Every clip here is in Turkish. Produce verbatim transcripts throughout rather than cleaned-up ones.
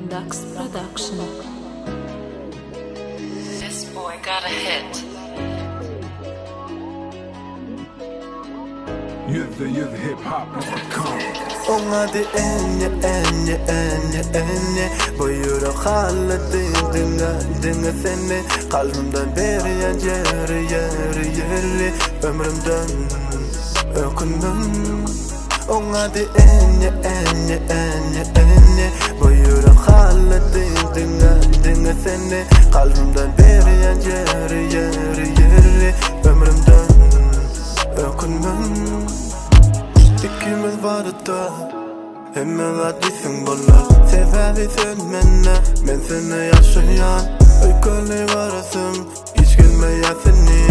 Dax Production. This boy got a hit. You're the, you're the hip hop dot com. Onga di enye enye enye enye Boyura khalati dinga dinga seni Kalbimden beri yan yeri yeri yeri Ömrümden ökündüm Onga di enye enye enye enye Boyura khalati dinga dinga seni Kalbimden beri yan yeri yeri yeri Ömrümden ökündüm İkimiz vardı Hemen adlisin bolla Sebebi sen menne Men seni yaşayan Öyküle varasım Hiç gülmeyesin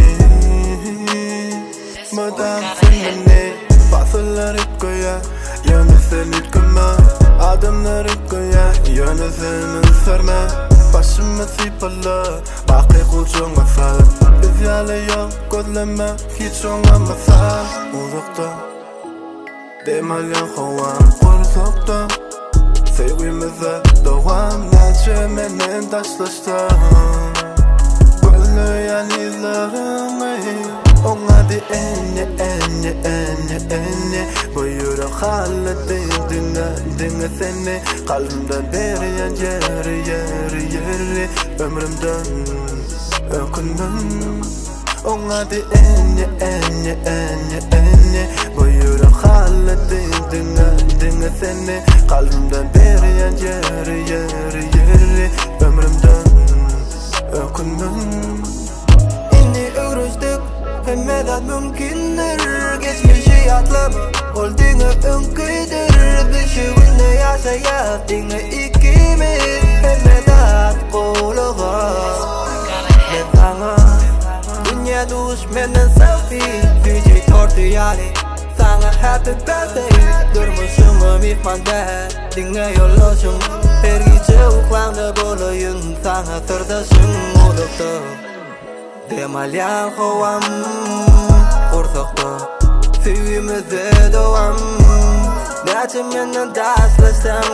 Madem sen beni Basılar ikoya Yanı sen itkıma Adımlar ikoya Yanı senin sırma Başımı sipalı Bakı kulçun masal Biz yalı yok Gözleme Hiç olmamasa Uzakta Demalyan kovan Korkukta Sevgimize devam Nelçemenen taşlaştım Gönlüyen izlerimi Ona di enye enye enye enye Boyura khalati dinga dinga seni Kalbimden beri yan yeri yeri yeri Ömrümden ökündüm Ona di enye enye enye enye Boyura khalati dinga dinga seni Kalbimden beri yan yeri yeri yeri Ömrümden ökündüm İnni öğrüştük Hemmedat mümkündür Geçmişi atlama Olduğunu önküydür Düşüğünde yaşayıp dinle ikimiz Hemmedat koluğa Ben sana Dünya düşmenden selfie Füce tortu yali Sana happy birthday Durmuşum mihmanda Dinle yollaşım Her gece uklanda bulayım Sana sırdaşım olukta Demalyan kovam Ortakta Sevgimize devam Gerçimenden taşlaşsam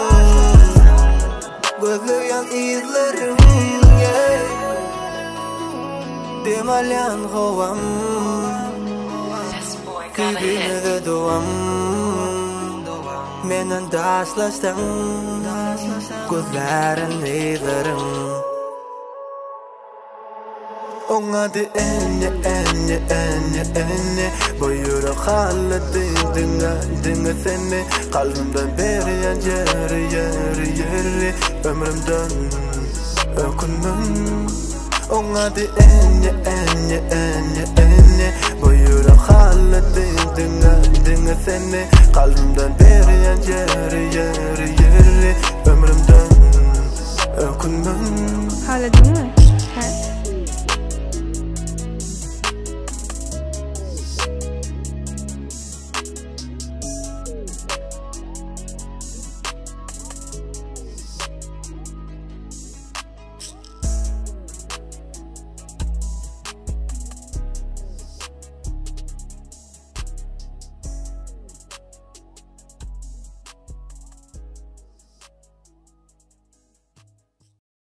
Gözlüyen izlerim Demalyan kovam Sevgimize devam Menden taşlaşsam Gözlerin izlerim Onga di enye enye enye enye Boyura khalati dinga dinga seni Kalbimden beri yan yeri yeri yeri Ömrümden ökündüm Onga di enye enye enye enye Boyura khalati dinga dinga seni Kalbimden beri yan yeri yeri yeri Ömrümden ökündüm Hala dinle.